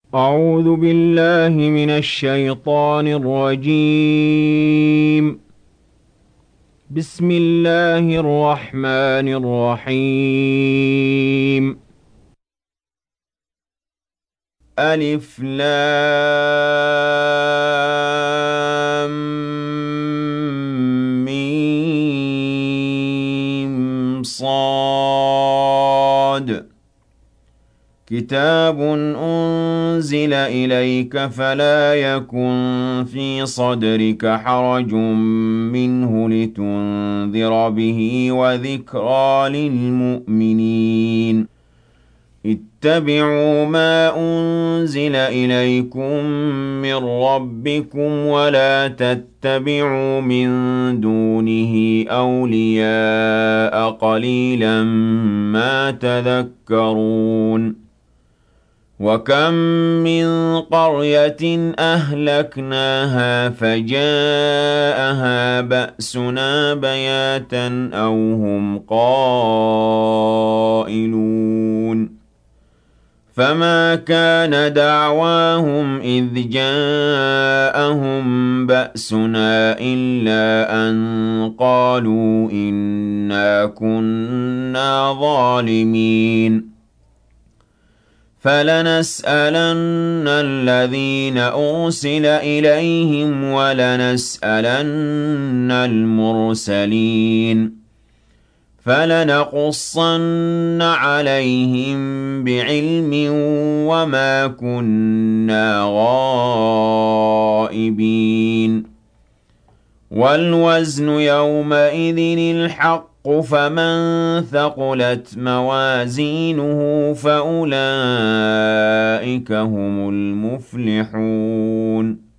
أعوذ بالله من الشيطان الرجيم. بسم الله الرحمن الرحيم. ألف لام ميم صاد. كتاب أنزل إليك فلا يكن في صدرك حرج منه لتنذر به وذكرى للمؤمنين. اتبعوا ما أنزل إليكم من ربكم ولا تتبعوا من دونه أولياء قليلا ما تذكرون. وكم من قرية أهلكناها فجاءها بأسنا بياتا أو هم قائلون. فما كان دعواهم إذ جاءهم بأسنا إلا أن قالوا إنا كنا ظالمين. فلنسألن الذين أرسل إليهم ولنسألن المرسلين. فلنقصن عليهم بعلم وما كنا غائبين. والوزن يومئذ الحق فمن ثقلت موازينه فأولئك هم المفلحون.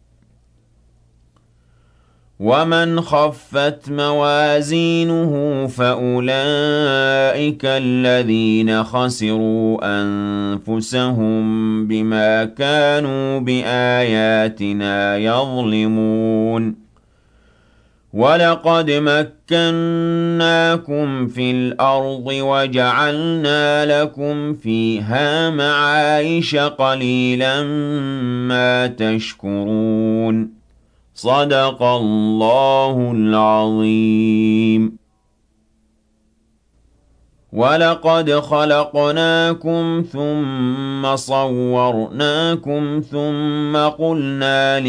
ومن خفت موازينه فأولئك الذين خسروا أنفسهم بما كانوا بآياتنا يظلمون. ولقد مكناكم في الأرض وجعلنا لكم فيها معايش قليلا ما تشكرون. صدق الله العظيم. ولقد خلقناكم ثم صورناكم ثم قلنا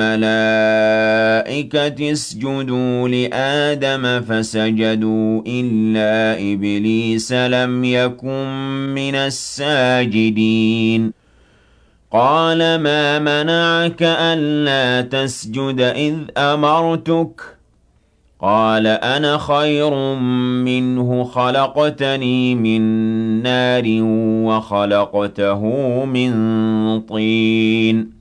للملائكة اسجدوا لآدم فسجدوا إلا إبليس لم يكن من الساجدين. قال ما منعك ألا تسجد إذ أمرتك؟ قال أنا خير منه خلقتني من نار وخلقته من طين.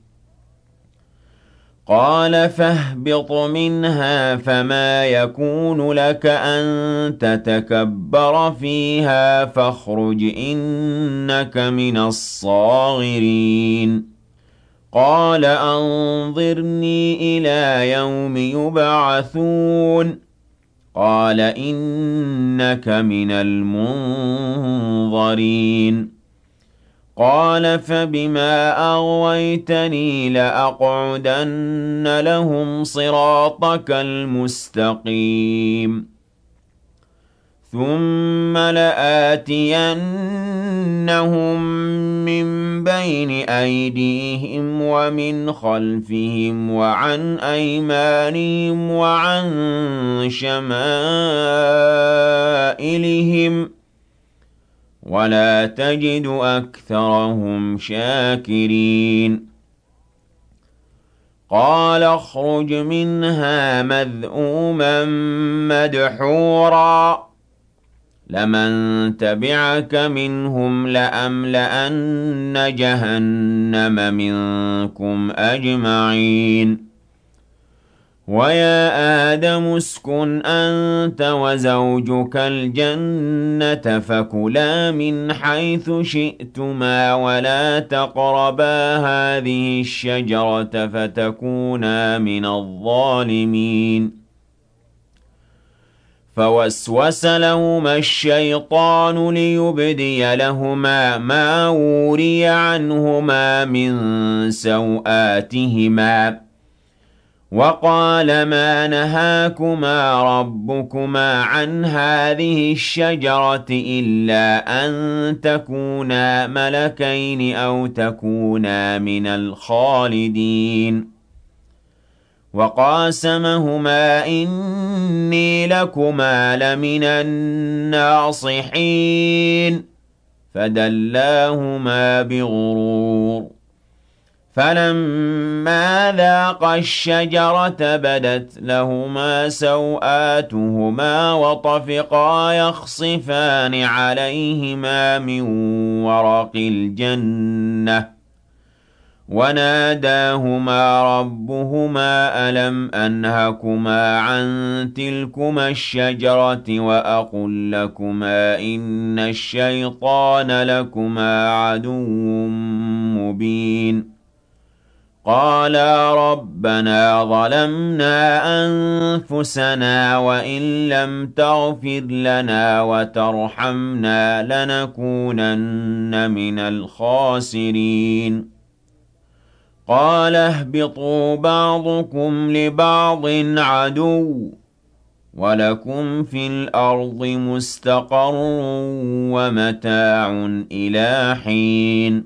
قال فاهبط منها فما يكون لك أن تتكبر فيها فاخرج إنك من الصاغرين. قال أنظرني إلى يوم يبعثون. قال إنك من المنظرين. قال فبما أغويتني لأقعدن لهم صراطك المستقيم ثم لآتينهم من بين أيديهم ومن خلفهم وعن أيمانهم وعن شمائلهم ولا تجد أكثرهم شاكرين. قال اخرج منها مذءوما مدحورا لمن تبعك منهم لأملأن جهنم منكم أجمعين. ويا آدم اسكن أنت وزوجك الجنة فكلا من حيث شئتما ولا تقربا هذه الشجرة فتكونا من الظالمين. فوسوس لهما الشيطان ليبدي لهما ما وري عنهما من سوآتهما وقال ما نهاكما ربكما عن هذه الشجرة إلا أن تكونا ملكين أو تكونا من الخالدين وقاسمهما إني لكما لمن الناصحين فدلاهما بغرور فلما ذاقا الشجرة بدت لهما سوآتهما وطفقا يخصفان عليهما من ورق الجنة وناداهما ربهما ألم أنهكما عن تلكما الشجرة وأقل لكما إن الشيطان لكما عدو مبين قالا ربنا ظلمنا أنفسنا وإن لم تغفر لنا وترحمنا لنكونن من الخاسرين قال اهبطوا بعضكم لبعض عدو ولكم في الأرض مستقر ومتاع إلى حين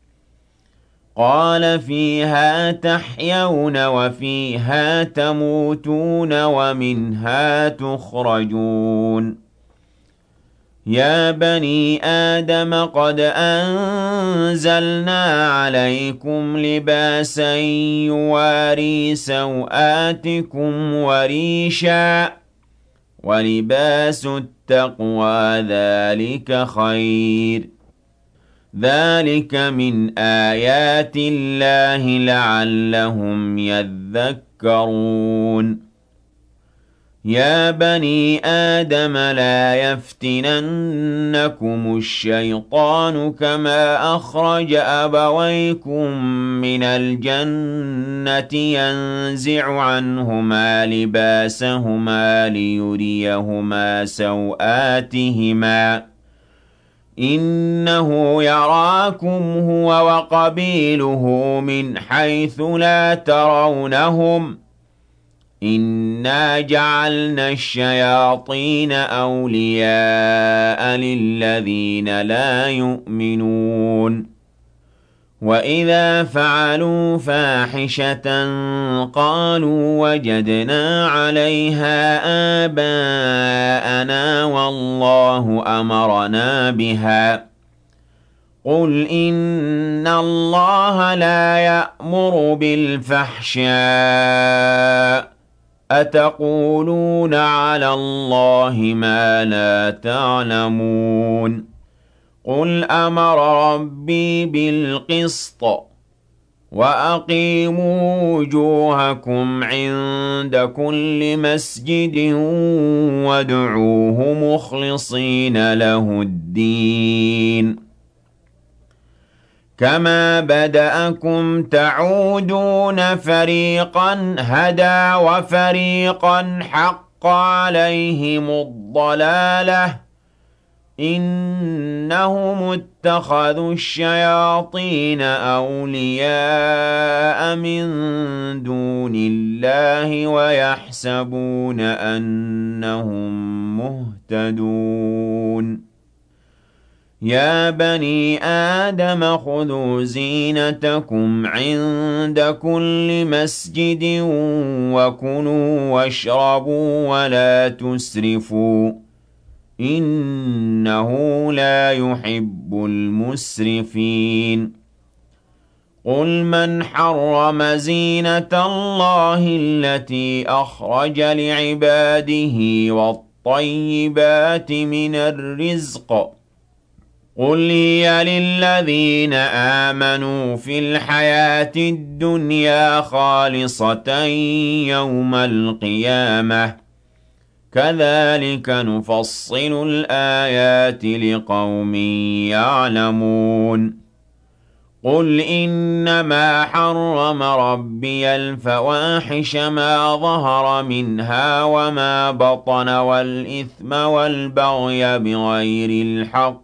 قال فيها تحيون وفيها تموتون ومنها تخرجون يا بني آدم قد أنزلنا عليكم لباسا يواري سوآتكم وريشا ولباس التقوى ذلك خير ذلك من آيات الله لعلهم يذكرون يا بني آدم لا يفتننكم الشيطان كما أخرج أبويكم من الجنة ينزع عنهما لباسهما ليريهما سوآتهما إنه يراكم هو وقبيله من حيث لا ترونهم إنا جعلنا الشياطين أولياء للذين لا يؤمنون وإذا فعلوا فاحشة قالوا وجدنا عليها آباءنا والله أمرنا بها قل إن الله لا يأمر بالفحشاء أتقولون على الله ما لا تعلمون قل أمر ربي بالقسط وأقيموا وجوهكم عند كل مسجد وادعوه مخلصين له الدين كما بدأكم تعودون فريقا هدى وفريقا حق عليهم الضلالة إنهم اتخذوا الشياطين أولياء من دون الله ويحسبون أنهم مهتدون يا بني آدم خذوا زينتكم عند كل مسجد وكلوا واشربوا ولا تسرفوا إنه لا يحب المسرفين قل من حرم زينة الله التي أخرج لعباده والطيبات من الرزق قل هي للذين آمنوا في الحياة الدنيا خالصة يوم القيامة كذلك نفصل الآيات لقوم يعلمون قُلْ إِنَّمَا حَرَّمَ رَبِّيَ الْفَوَاحِشَ مَا ظَهَرَ مِنْهَا وَمَا بَطَنَ وَالْإِثْمَ وَالْبَغْيَ بِغَيْرِ الْحَقِّ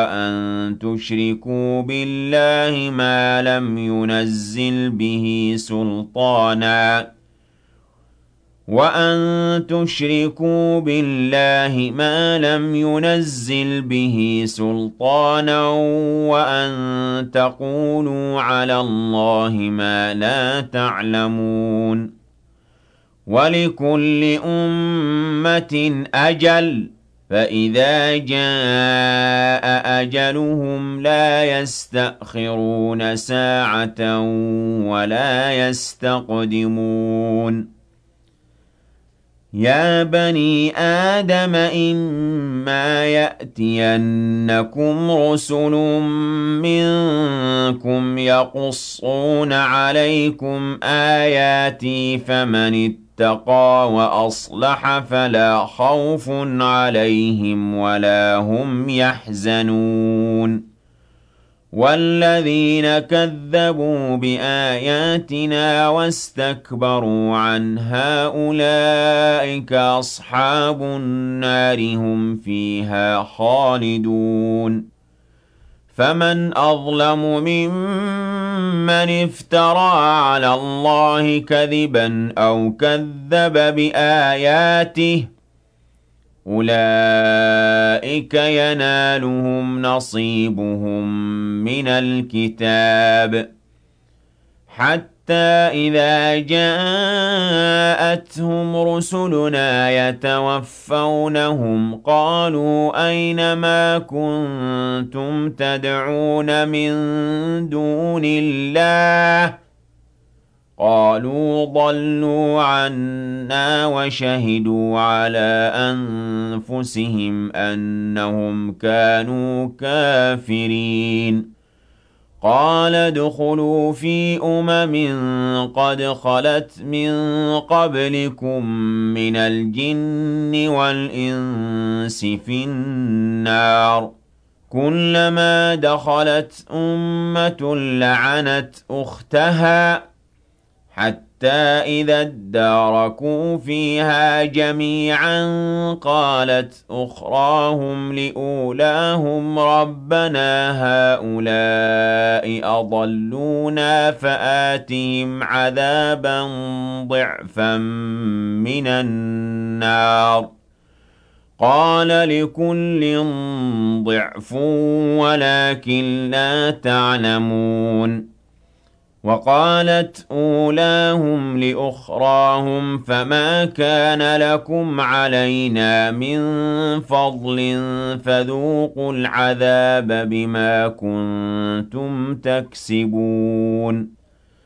وَأَن تُشْرِكُوا بِاللَّهِ مَا لَمْ يُنَزِّلْ بِهِ سُلْطَانًا وَأَن تَقُولُوا عَلَى اللَّهِ مَا لَا تَعْلَمُونَ وَلِكُلِّ أُمَّةٍ أَجَلٌ ۖ فَإِذَا جَاءَ أَجَلُهُمْ لَا يَسْتَأْخِرُونَ سَاعَةً وَلَا يَسْتَقْدِمُونَ يَا بَنِي آدَمَ إِمَّا يَأْتِيَنَّكُمْ رُسُلٌ مِّنكُمْ يَقُصُّونَ عَلَيْكُمْ آيَاتِي فَمَنِ اتَّقَىٰ وَأَصْلَحَ فَلَا خَوْفٌ عَلَيْهِمْ وَلَا هُمْ يَحْزَنُونَ وَالَّذِينَ كَذَّبُوا بِآيَاتِنَا وَاسْتَكْبَرُوا عَنْهَا أُولَٰئِكَ أَصْحَابُ النَّارِ ۖ هُمْ فِيهَا خَالِدُونَ فَمَنْ أَظْلَمُ مِمَّنِ افْتَرَىٰ عَلَى اللَّهِ كَذِبًا أَوْ كَذَّبَ بِآيَاتِهِ ۚ أُولَٰئِكَ يَنَالُهُمْ نَصِيبُهُم مِّنَ الْكِتَابِ حَتَّىٰ إِذَا جَاءَتْهُمْ رُسُلُنَا يَتَوَفَّوْنَهُمْ قَالُوا أَيْنَ مَا كُنتُمْ تَدْعُونَ مِن دُونِ اللَّهِ ۖ قَالُوا ضَلُّوا عَنَّا وَشَهِدُوا عَلَىٰ أَنفُسِهِمْ أَنَّهُمْ كَانُوا كَافِرِينَ قَالَ ادْخُلُوا فِي قَدْ خَلَتْ مِن قَبْلِكُم مِّنَ الْجِنِّ وَالْإِنسِ فِي النَّارِ ۖ كُلَّمَا دَخَلَتْ أُمَّةٌ لَّعَنَتْ أُخْتَهَا حَتَّىٰ إِذَا ادَّارَكُوا فِيهَا جَمِيعًا قَالَتْ أُخْرَاهُمْ لِأُولَاهُمْ رَبَّنَا هَٰؤُلَاءِ أَضَلُّونَا فَآتِهِمْ عَذَابًا ضِعْفًا مِّنَ النَّارِ ۖ قَالَ لِكُلٍّ ضِعْفٌ وَلَٰكِن لَّا تَعْلَمُونَ وَقَالَتْ أُولَاهُمْ لِأُخْرَاهُمْ فَمَا كَانَ لَكُمْ عَلَيْنَا مِن فَضْلٍ فَذُوقُوا الْعَذَابَ بِمَا كُنتُمْ تَكْسِبُونَ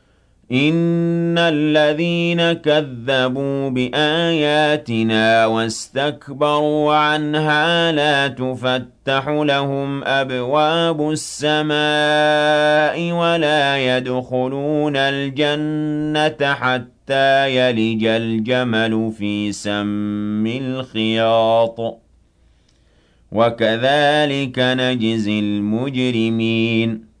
إِنَّ الَّذِينَ كَذَّبُوا بِآيَاتِنَا وَاسْتَكْبَرُوا عَنْهَا لَا تُفَتَّحُ لَهُمْ أَبْوَابُ السَّمَاءِ وَلَا يَدْخُلُونَ الْجَنَّةَ حَتَّىٰ يَلِجَ الْجَمَلُ فِي سَمِّ الْخِيَاطِ ۚ وَكَذَٰلِكَ نَجْزِي الْمُجْرِمِينَ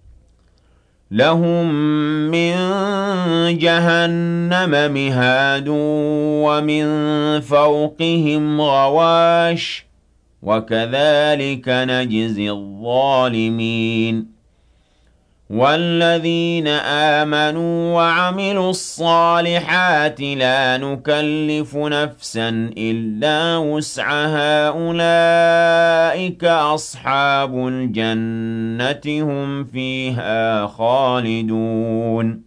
لَهُم مِّن جَهَنَّمَ مِهَادٌ وَمِن فَوْقِهِمْ غَوَاشٍ ۚ وَكَذَٰلِكَ نَجْزِي الظَّالِمِينَ وَالَّذِينَ آمَنُوا وَعَمِلُوا الصَّالِحَاتِ لَا نُكَلِّفُ نَفْسًا إِلَّا وُسْعَهَا أُولَٰئِكَ أَصْحَابُ الْجَنَّةِ ۖ هُمْ فِيهَا خَالِدُونَ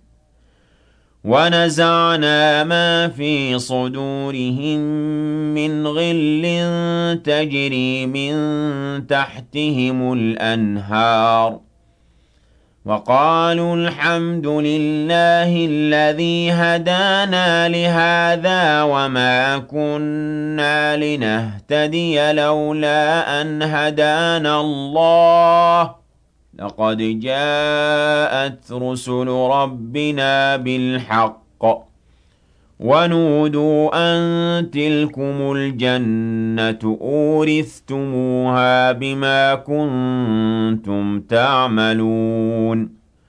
وَنَزَعْنَا مَا فِي صُدُورِهِم مِّنْ غِلٍّ تَجْرِي مِن تَحْتِهِمُ الْأَنْهَارُ ۖ وَقَالُوا الْحَمْدُ لِلَّهِ الَّذِي هَدَانَا لِهَٰذَا وَمَا كُنَّا لِنَهْتَدِيَ لَوْلَا أَنْ هَدَانَا اللَّهُ ۖ لَقَدْ جَاءَتْ رُسُلُ رَبِّنَا بِالْحَقِّ ۖ وَنُودُوا أَن تِلْكُمُ الْجَنَّةُ أُورِثْتُمُوهَا بِمَا كُنتُمْ تَعْمَلُونَ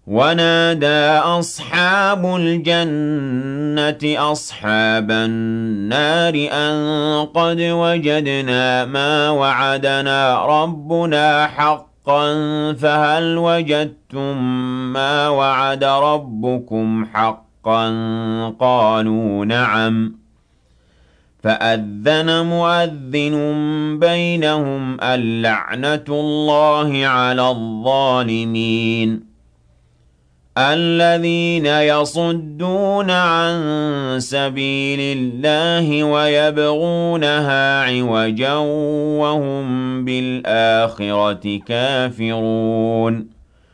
ونادى أصحاب الجنة أصحاب النار أن قد وجدنا ما وعدنا ربنا حقا فهل وجدتم ما وعد ربكم حقا قالوا نعم فأذن مؤذن بينهم اللعنة الله على الظالمين الذين يصدون عن سبيل الله ويبغونها عوجا وهم بالآخرة كافرون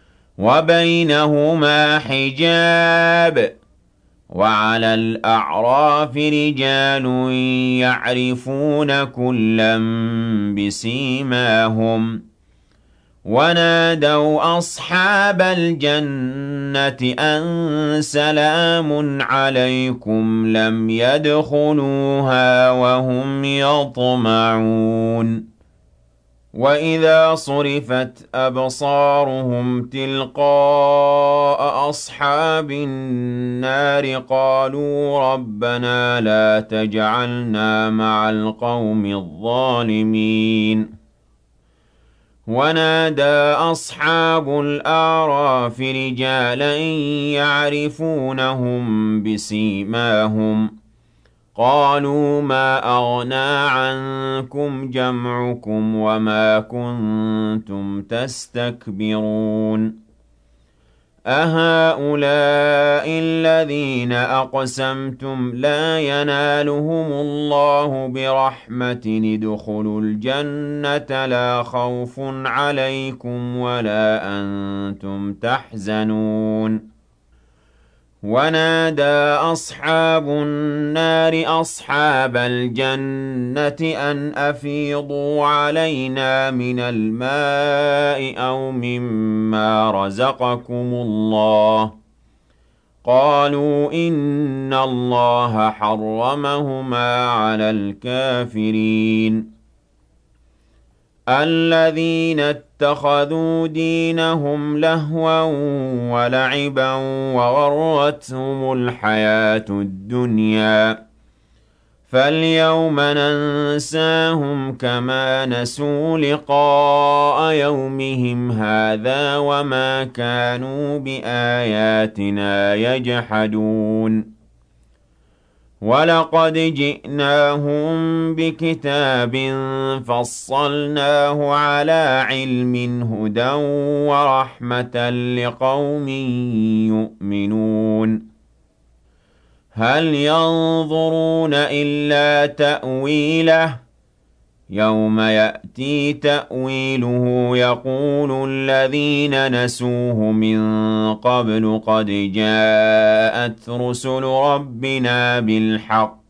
وبينهما حجاب وعلى الأعراف رجال يعرفون كلا بسيماهم ونادوا أصحاب الجنة أن سلام عليكم لم يدخلوها وهم يطمعون وإذا صرفت أبصارهم تلقاء أصحاب النار قالوا ربنا لا تجعلنا مع القوم الظالمين ونادى أصحاب الأعراف رجالا يعرفونهم بسيماهم قالوا ما أغنى عنكم جمعكم وما كنتم تستكبرون أهؤلاء الذين أقسمتم لا ينالهم الله برحمة ادخلوا الجنة لا خوف عليكم ولا أنتم تحزنون ونادى أصحاب النار أصحاب الجنة أن أفيضوا علينا من الماء أو مما رزقكم الله قالوا إن الله حرمهما على الكافرين الذين اتخذوا دينهم لهوا ولعبا وغرتهم الحياة الدنيا فاليوم ننساهم كما نسوا لقاء يومهم هذا وما كانوا بآياتنا يجحدون ولقد جئناهم بكتاب فصلناه على علم هدى ورحمة لقوم يؤمنون هل ينظرون إلا تأويله يوم يأتي تأويله يقول الذين نسوه من قبل قد جاءت رسل ربنا بالحق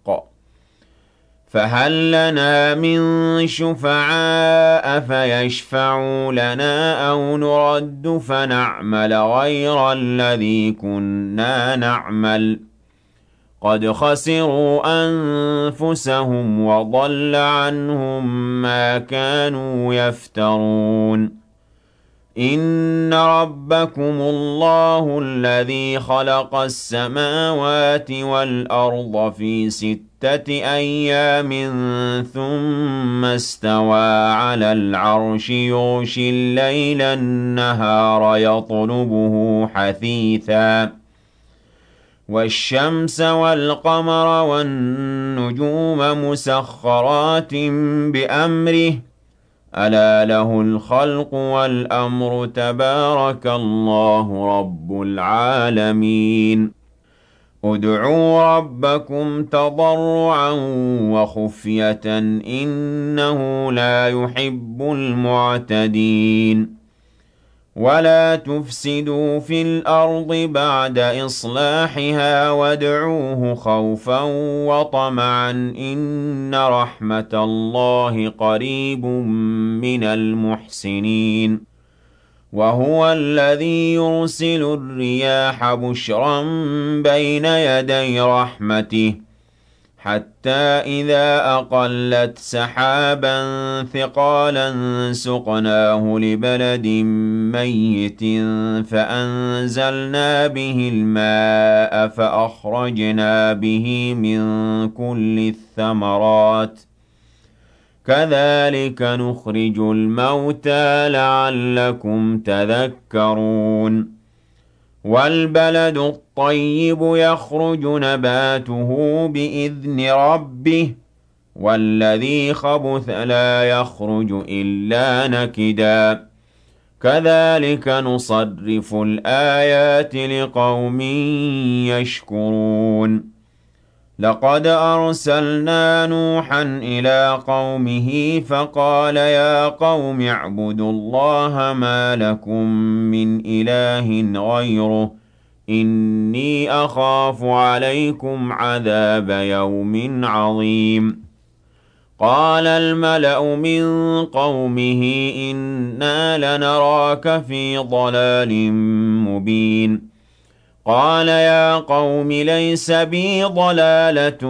فهل لنا من شفعاء فيشفعوا لنا أو نرد فنعمل غير الذي كنا نعمل قد خسروا أنفسهم وضل عنهم ما كانوا يفترون إن ربكم الله الذي خلق السماوات والأرض في 6 أيام ثم استوى على العرش يغشي الليل النهار يطلبه حثيثاً والشمس والقمر والنجوم مسخرات بأمره ألا له الخلق والأمر تبارك الله رب العالمين ادعوا ربكم تضرعا وخفية إنه لا يحب المعتدين ولا تفسدوا في الأرض بعد إصلاحها وادعوه خوفا وطمعا إن رحمة الله قريب من المحسنين وهو الذي يرسل الرياح بشرا بين يدي رحمته حتى إذا أقلت سحابا ثقالا سقناه لبلد ميت فأنزلنا به الماء فأخرجنا به من كل الثمرات كذلك نخرج الموتى لعلكم تذكرون والبلد الطيب يخرج نباته بإذن ربه والذي خبث لا يخرج إلا نكدا كذلك نصرف الآيات لقوم يشكرون لقد أرسلنا نوحا إلى قومه فقال يا قوم اعبدوا الله ما لكم من إله غيره إني أخاف عليكم عذاب يوم عظيم قال الملأ من قومه إنا لنراك في ضلال مبين قال يا قوم ليس بي ضلالة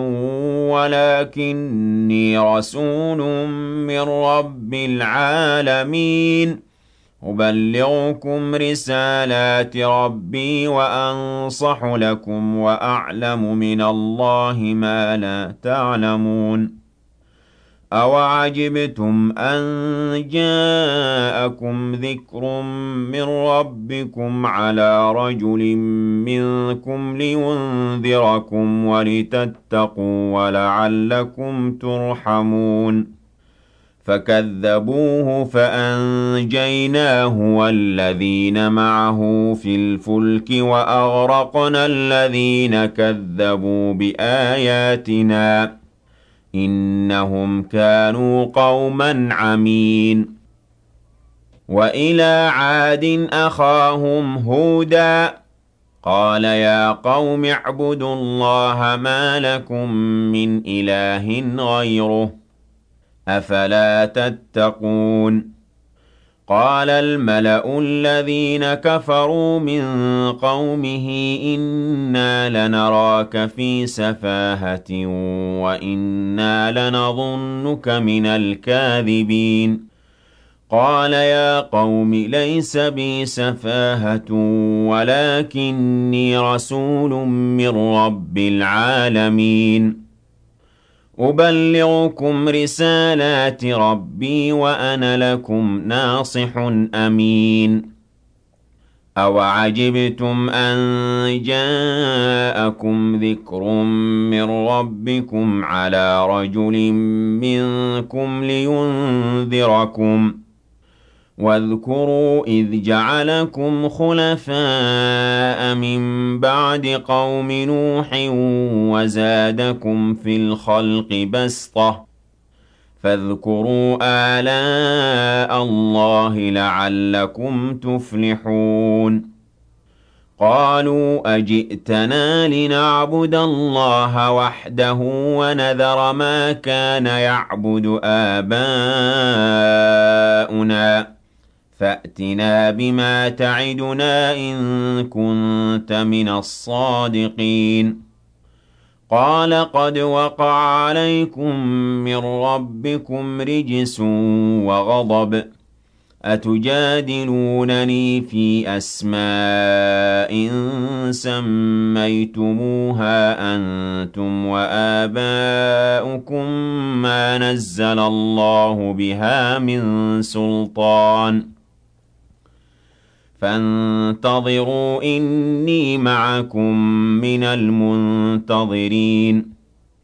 ولكني رسول من رب العالمين أبلغكم رسالات ربي وأنصح لكم وأعلم من الله ما لا تعلمون أَوَعَجِبْتُمْ أَن جَاءَكُمْ ذِكْرٌ مِّن رَّبِّكُمْ عَلَىٰ رَجُلٍ مِّنكُمْ لِيُنذِرَكُمْ وَلِتَتَّقُوا وَلَعَلَّكُمْ تُرْحَمُونَ فَكَذَّبُوهُ فَأَنجَيْنَاهُ وَالَّذِينَ مَعَهُ فِي الْفُلْكِ وَأَغْرَقْنَا الَّذِينَ كَذَّبُوا بِآيَاتِنَا إنهم كانوا قوما عمين وإلى عاد أخاهم هودا قال يا قوم اعبدوا الله ما لكم من إله غيره أفلا تتقون قال الملأ الذين كفروا من قومه إنا لنراك في سفاهة وإنا لنظنك من الكاذبين قال يا قوم ليس بي سفاهة ولكني رسول من رب العالمين أبلغكم رسالات ربي وأنا لكم ناصح أمين أَوَعَجِبْتُمْ أَن جَاءَكُمْ ذِكْرٌ مِّن رَّبِّكُمْ عَلَىٰ رَجُلٍ مِّنكُمْ لِيُنذِرَكُمْ واذكروا إذ جعلكم خلفاء من بعد قوم نوح وزادكم في الخلق بسطة فاذكروا آلاء الله لعلكم تفلحون قالوا أجئتنا لنعبد الله وحده ونذر ما كان يعبد آباؤنا فأتنا بما تعدنا إن كنت من الصادقين قال قد وقع عليكم من ربكم رجس وغضب أتجادلونني في أسماء سميتموها أنتم وآباؤكم ما نزل الله بها من سلطان فانتظروا إني معكم من المنتظرين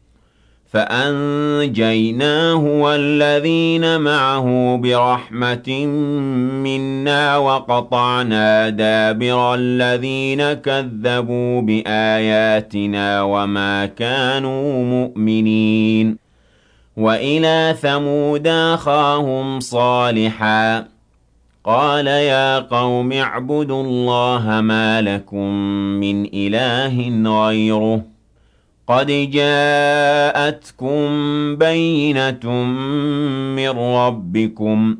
فأنجيناه والذين معه برحمة منا وقطعنا دابر الذين كذبوا بآياتنا وما كانوا مؤمنين وإلى ثمود أخاهم صالحا قال يا قوم اعبدوا الله ما لكم من إله غيره قد جاءتكم بينة من ربكم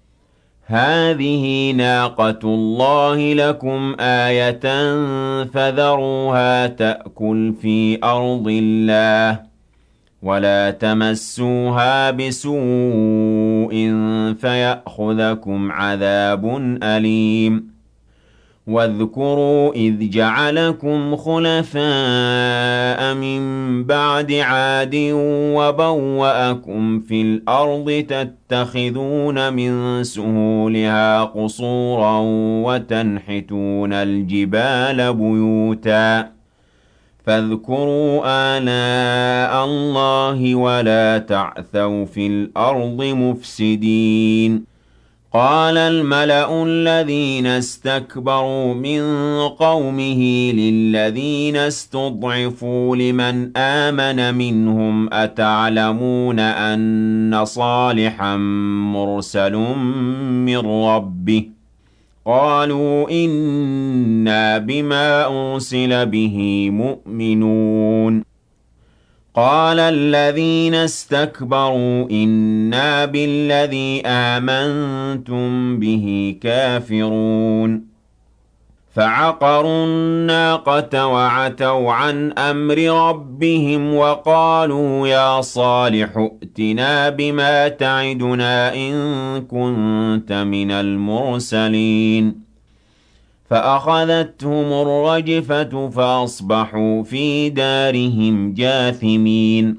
هذه ناقة الله لكم آية فذروها تأكل في أرض الله ولا تمسوها بسوء فيأخذكم عذاب أليم واذكروا إذ جعلكم خلفاء من بعد عاد وبوأكم في الأرض تتخذون من سهولها قصورا وتنحتون الجبال بيوتا فاذكروا آلاء الله ولا تعثوا في الأرض مفسدين قال الملأ الذين استكبروا من قومه للذين استضعفوا لمن آمن منهم أتعلمون أن صالحا مرسل من ربه قالوا إنا بما أرسل به مؤمنون قال الذين استكبروا إنا بالذي آمنتم به كافرون فعقروا الناقة وعتوا عن أمر ربهم وقالوا يا صالح ائتنا بما تعدنا إن كنت من المرسلين فأخذتهم الرجفة فأصبحوا في دارهم جاثمين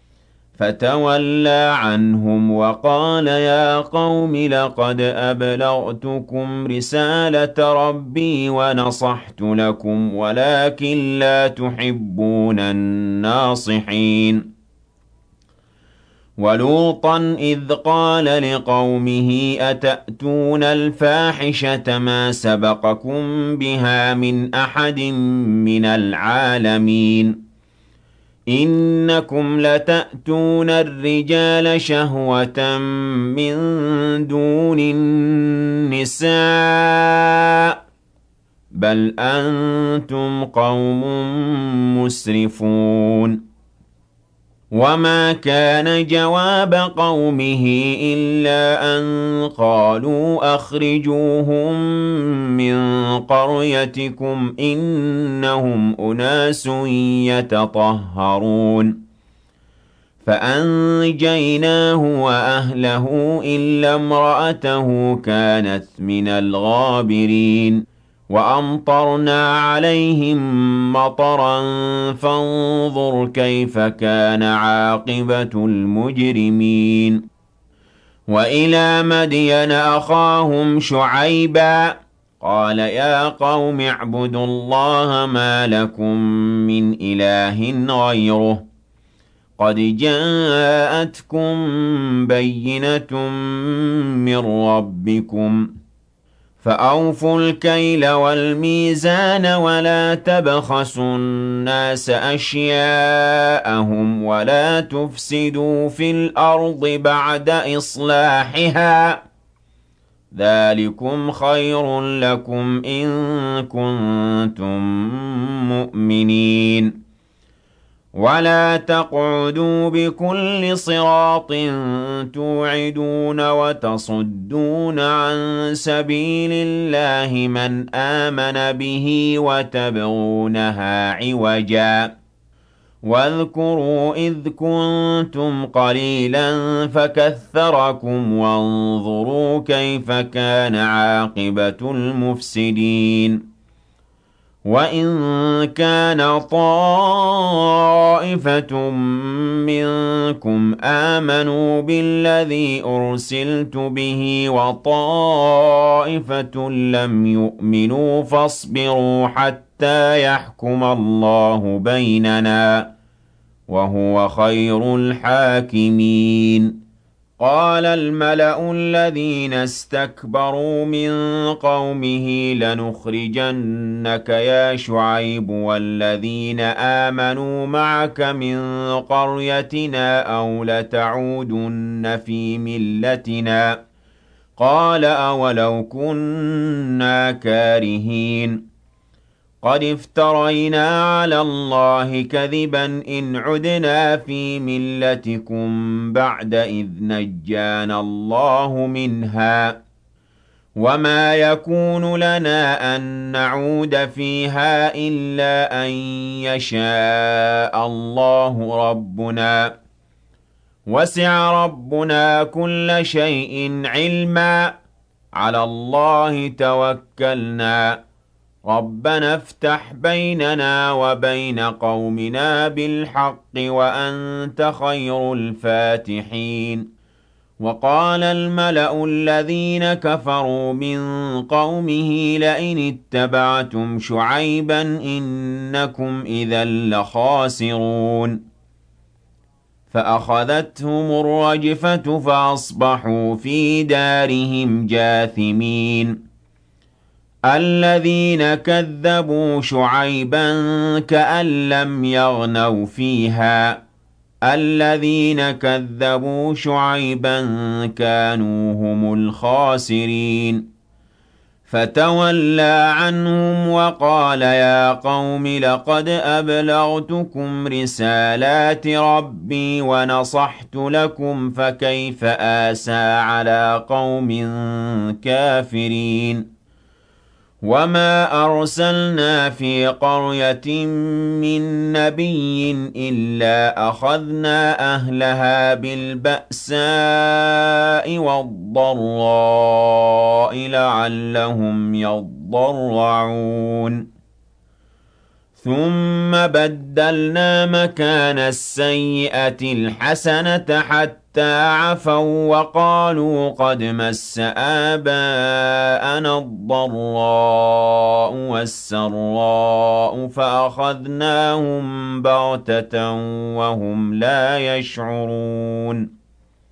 فتولى عنهم وقال يا قوم لقد أبلغتكم رسالة ربي ونصحت لكم ولكن لا تحبون الناصحين ولوطا إذ قال لقومه أتأتون الفاحشة ما سبقكم بها من أحد من العالمين إنكم لتأتون الرجال شهوة من دون النساء بل أنتم قوم مسرفون وما كان جواب قومه إلا أن قالوا أخرجوهم من قريتكم إنهم أناس يتطهرون فأنجيناه وأهله إلا امرأته كانت من الغابرين وأمطرنا عليهم مطرا فانظر كيف كان عاقبة المجرمين وإلى مدين أخاهم شعيبا قال يا قوم اعبدوا الله ما لكم من إله غيره قد جاءتكم بينة من ربكم فأوفوا الكيل والميزان ولا تبخسوا الناس أشياءهم ولا تفسدوا في الأرض بعد إصلاحها ذلكم خير لكم إن كنتم مؤمنين ولا تقعدوا بكل صراط توعدون وتصدون عن سبيل الله من آمن به وتبغونها عوجا واذكروا إذ كنتم قليلا فكثركم وانظروا كيف كان عاقبة المفسدين وَإِن كَانَ طَائِفَةٌ مِّنكُمْ آمَنُوا بِالَّذِي أُرْسِلْتُ بِهِ وَطَائِفَةٌ لَّمْ يُؤْمِنُوا فَاصْبِرُوا حَتَّىٰ يَحْكُمَ اللَّهُ بَيْنَنَا وَهُوَ خَيْرُ الْحَاكِمِينَ قال الملأ الذين استكبروا من قومه لنخرجنك يا شعيب والذين آمنوا معك من قريتنا أو لتعودن في ملتنا قال أولو كنا كارهين قد افترينا على الله كذبا إن عدنا في ملتكم بعد إذ نجانا الله منها وما يكون لنا أن نعود فيها إلا أن يشاء الله ربنا وسع ربنا كل شيء علما على الله توكلنا ربنا افتح بيننا وبين قومنا بالحق وأنت خير الفاتحين وقال الملأ الذين كفروا من قومه لئن اتبعتم شعيبا إنكم إذا لخاسرون فأخذتهم الرجفة فأصبحوا في دارهم جاثمين الذين كذبوا شعيبا كأن لم يغنوا فيها الذين كذبوا شعيبا كانوا هم الخاسرين فتولى عنهم وقال يا قوم لقد أبلغتكم رسالات ربي ونصحت لكم فكيف آسى على قوم كافرين وما أرسلنا في قرية من نبي إلا أخذنا أهلها بالبأساء والضراء لعلهم يضرعون ثم بدلنا مكان السيئة الحسنة حتى عفوا وقالوا قد مس آباءنا الضراء والسراء فأخذناهم بغتة وهم لا يشعرون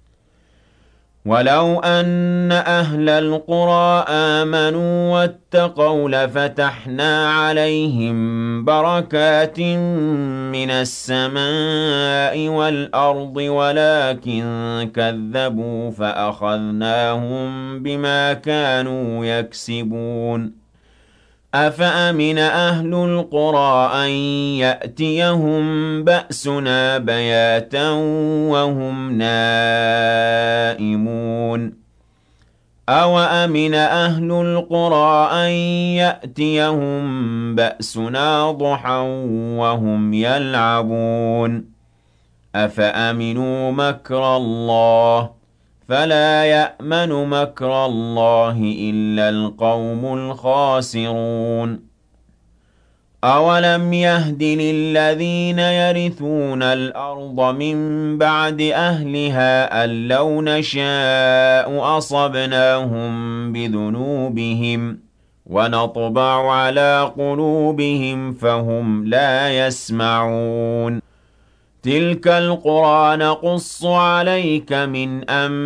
ولو أن أهل القرى آمنوا واتقوا لفتحنا عليهم بركات من السماء والأرض ولكن كذبوا فأخذناهم بما كانوا يكسبون أفأمن أهل القرى أن يأتيهم بأسنا بياتا وهم نائمون أوأمن أهل القرى أن يأتيهم بأسنا ضحى وهم يلعبون أفأمنوا مكر الله فلا يأمن مكر الله إلا القوم الخاسرون أولم يهد للذين يرثون الأرض من بعد أهلها أن لو نشاء أصبناهم بذنوبهم ونطبع على قلوبهم فهم لا يسمعون تلك القرى نقص عليك من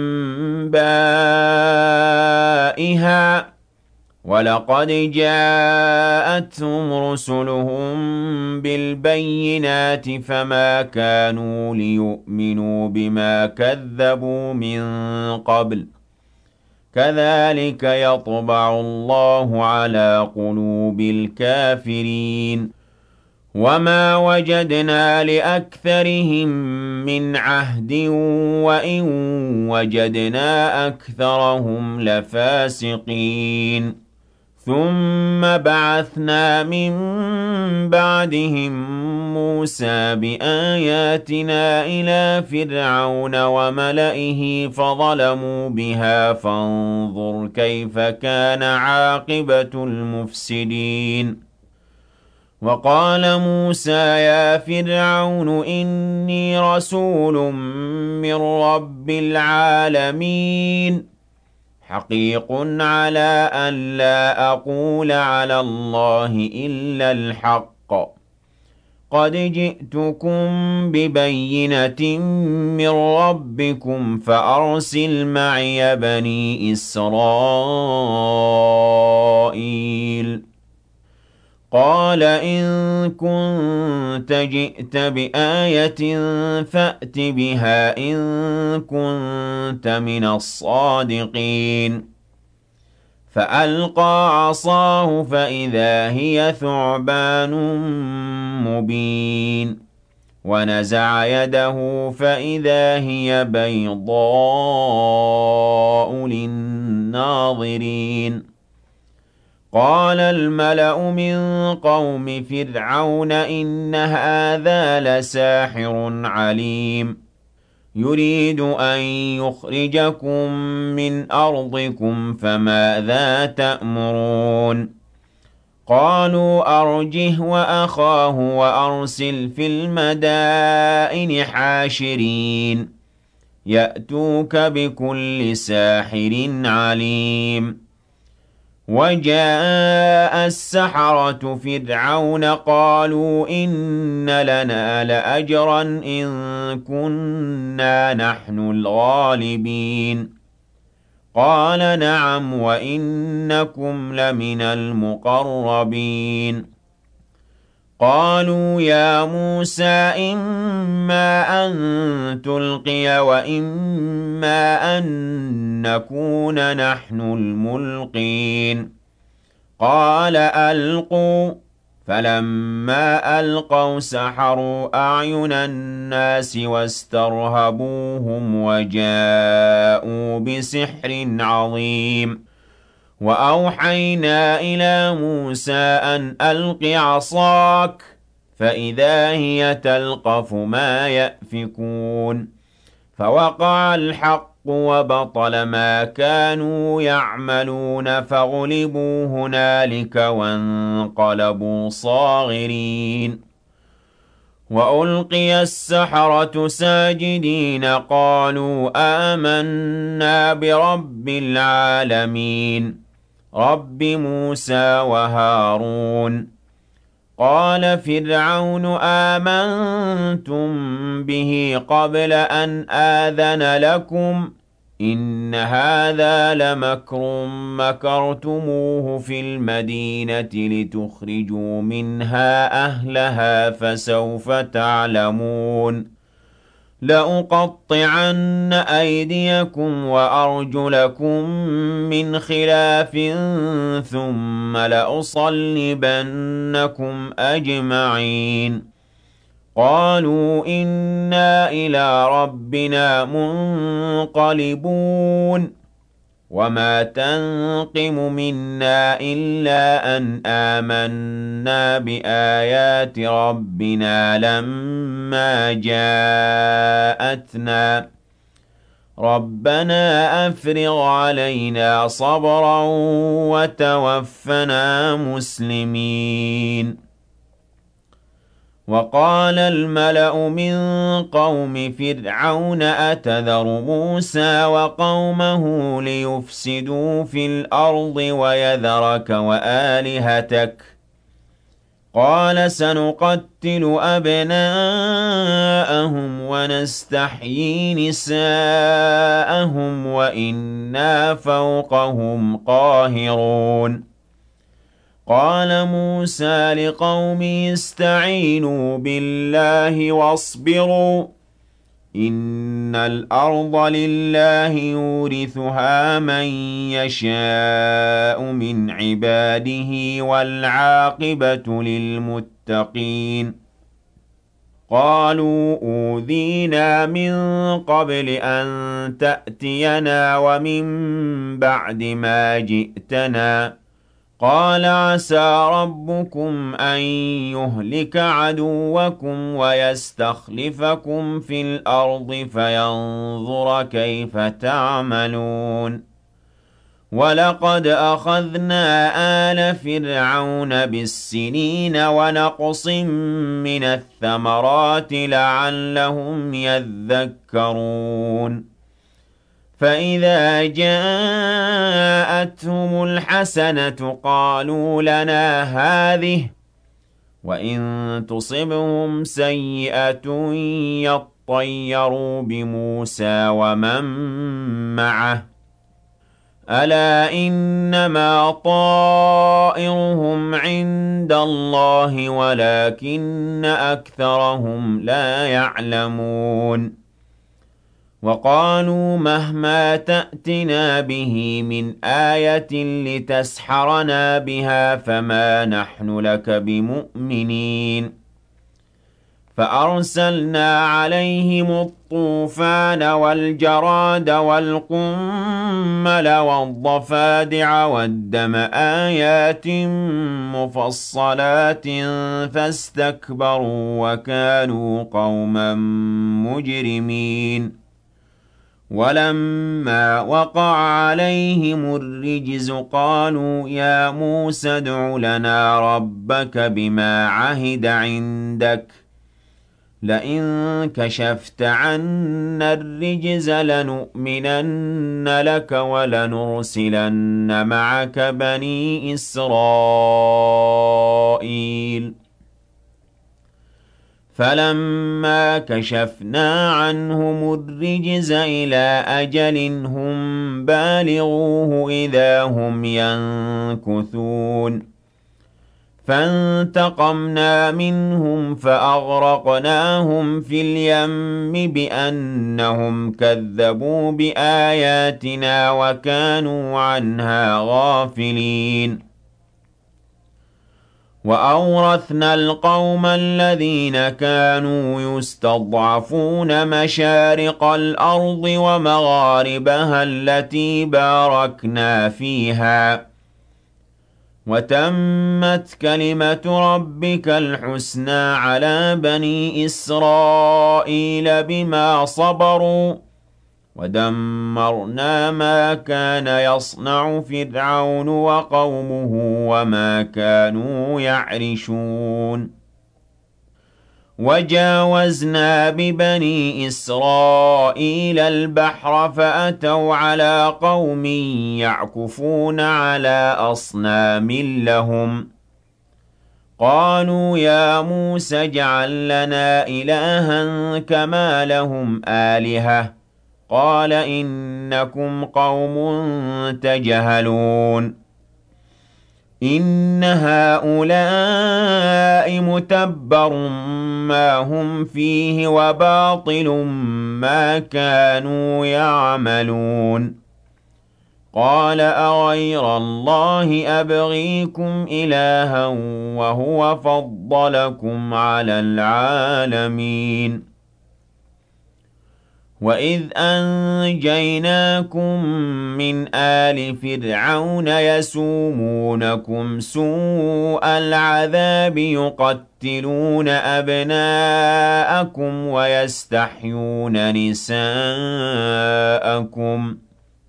أنبائها ولقد جاءتهم رسلهم بالبينات فما كانوا ليؤمنوا بما كذبوا من قبل كذلك يطبع الله على قلوب الكافرين وما وجدنا لأكثرهم من عهد وإن وجدنا أكثرهم لفاسقين ثم بعثنا من بعدهم موسى بآياتنا إلى فرعون وملئه فظلموا بها فانظر كيف كان عاقبة المفسدين وقال موسى يا فرعون إني رسول من رب العالمين حقيق على أن لا أقول على الله إلا الحق قد جئتكم ببينة من ربكم فأرسل معي بني إسرائيل قال إن كنت جئت بآية فأت بها إن كنت من الصادقين فألقى عصاه فإذا هي ثعبان مبين ونزع يده فإذا هي بيضاء للناظرين قال الملأ من قوم فرعون إن هذا لساحر عليم يريد أن يخرجكم من أرضكم فماذا تأمرون قالوا أرجه وأخاه وأرسل في المدائن حاشرين يأتوك بكل ساحر عليم وجاء السحرة فرعون قالوا إن لنا لأجرا إن كنا نحن الغالبين قال نعم وإنكم لمن المقربين قالوا يا موسى إما أن تلقي وإما أن نكون نحن الملقين قال ألقوا فلما ألقوا سحروا أعين الناس واسترهبوهم وجاءوا بسحر عظيم وأوحينا إلى موسى أن ألق عصاك فإذا هي تلقف ما يأفكون فوقع الحق وبطل ما كانوا يعملون فغلبوا هنالك وانقلبوا صاغرين وألقي السحرة ساجدين قالوا آمنا برب العالمين رب موسى وهارون قال فرعون آمنتم به قبل أن آذن لكم إن هذا لمكر مكرتموه في المدينة لتخرجوا منها أهلها فسوف تعلمون لأقطعن أيديكم وأرجلكم من خلاف ثم لأصلبنكم أجمعين قالوا إنا إلى ربنا منقلبون وما تنقم منا إلا أن آمنا بآيات ربنا لما جاءتنا ربنا أفرغ علينا صبرا وتوفنا مسلمين وقال الملأ من قوم فرعون أتذر موسى وقومه ليفسدوا في الأرض ويذرك وآلهتك قال سنقتل أبناءهم ونستحيي نساءهم وإنا فوقهم قاهرون قال موسى لقومه استعينوا بالله واصبروا إن الأرض لله يورثها من يشاء من عباده والعاقبة للمتقين قالوا أوذينا من قبل أن تأتينا ومن بعد ما جئتنا قال عسى ربكم أن يهلك عدوكم ويستخلفكم في الأرض فينظر كيف تعملون ولقد أخذنا آل فرعون بالسنين ونقص من الثمرات لعلهم يذكرون فإذا جاءتهم الحسنة قالوا لنا هذه وإن تصبهم سيئة يطيروا بموسى ومن معه ألا إنما طائرهم عند الله ولكن أكثرهم لا يعلمون وقالوا مهما تأتنا به من آية لتسحرنا بها فما نحن لك بمؤمنين فأرسلنا عليهم الطوفان والجراد والقمل والضفادع والدم آيات مفصلات فاستكبروا وكانوا قوما مجرمين ولما وقع عليهم الرجز قالوا يا موسى ادع لنا ربك بما عهد عندك لئن كشفت عنا الرجز لنؤمنن لك ولنرسلن معك بني إسرائيل فلما كشفنا عنهم الرجز إلى أجل هم بالغوه إذا هم ينكثون فانتقمنا منهم فأغرقناهم في اليم بأنهم كذبوا بآياتنا وكانوا عنها غافلين وأورثنا القوم الذين كانوا يستضعفون مشارق الأرض ومغاربها التي باركنا فيها وتمت كلمة ربك الحسنى على بني إسرائيل بما صبروا ودمرنا ما كان يصنع فرعون وقومه وما كانوا يعرشون وجاوزنا ببني إسرائيل البحر فأتوا على قوم يعكفون على أصنام لهم قالوا يا موسى اجعل لنا إلها كما لهم آلهة قال إنكم قوم تجهلون إن هؤلاء متبر ما هم فيه وباطل ما كانوا يعملون قال أغير الله أبغيكم إلها وهو فضلكم على العالمين وَإِذْ أَنْجَيْنَاكُمْ مِنْ آلِ فِرْعَوْنَ يَسُومُونَكُمْ سُوءَ الْعَذَابِ يُقَتِّلُونَ أَبْنَاءَكُمْ وَيَسْتَحْيُونَ نِسَاءَكُمْ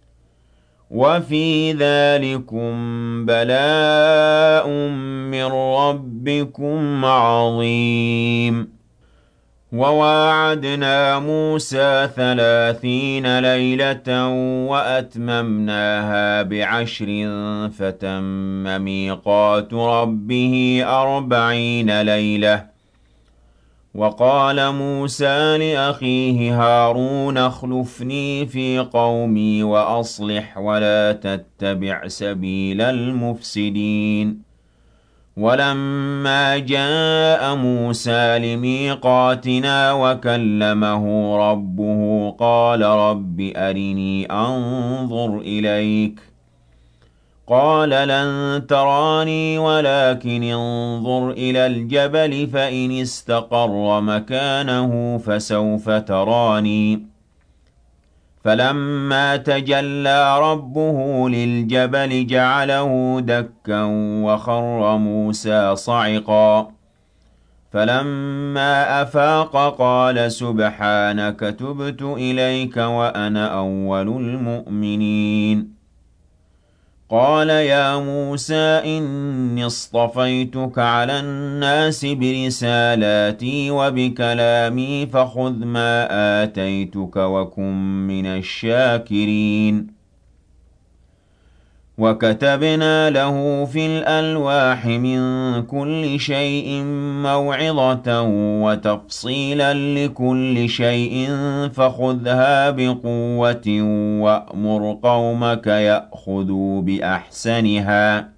وَفِي ذَلِكُمْ بَلَاءٌ مِّن رَّبِّكُمْ عَظِيمٌ وَوَاعَدْنَا مُوسَىٰ 30 لَيْلَةً وَأَتْمَمْنَاهَا بِعَشْرٍ فَتَمَّ مِيقَاتُ رَبِّهِ 40 لَيْلَةً وَقَالَ مُوسَىٰ لِأَخِيهِ هَارُونَ اخْلُفْنِي فِي قَوْمِي وَأَصْلِحْ وَلَا تَتَّبِعْ سَبِيلَ الْمُفْسِدِينَ وَلَمَّا جَاءَ مُوسَىٰ لِمِيقَاتِنَا وَكَلَّمَهُ رَبُّهُ قَالَ رَبِّ أَرِنِي أَنظُرْ إِلَيْكَ قَالَ لَن تَرَانِي وَلَكِنِ انظُرْ إِلَى الْجَبَلِ فَإِنِ اسْتَقَرَّ مَكَانَهُ فَسَوْفَ تَرَانِي فَلَمَّا تَجَلَّىٰ رَبُّهُ لِلْجَبَلِ جَعَلَهُ دَكًّا وَخَرَّ مُوسَىٰ صَعِقًا فَلَمَّا أَفَاقَ قَالَ سُبْحَانَكَ تُبْتُ إِلَيْكَ وَأَنَا أَوَّلُ الْمُؤْمِنِينَ قَالَ يَا مُوسَىٰ إِنِّي اصْطَفَيْتُكَ عَلَى النَّاسِ بِرِسَالَاتِي وَبِكَلَامِي فَخُذْ مَا آتَيْتُكَ وَكُن مِّنَ الشَّاكِرِينَ وَكَتَبْنَا لَهُ فِي الْأَلْوَاحِ مِن كُلِّ شَيْءٍ مَّوْعِظَةً وَتَفْصِيلًا لِّكُلِّ شَيْءٍ فَخُذْهَا بِقُوَّةٍ وَأْمُرْ قَوْمَكَ يَأْخُذُوا بِأَحْسَنِهَا